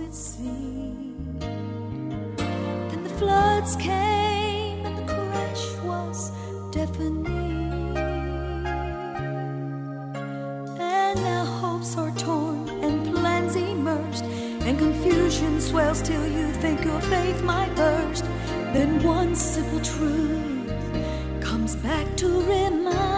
the sea. Then the floods came and the crash was deafening. And now hopes are torn and plans immersed, and confusion swells till you think your faith might burst. Then one simple truth comes back to remind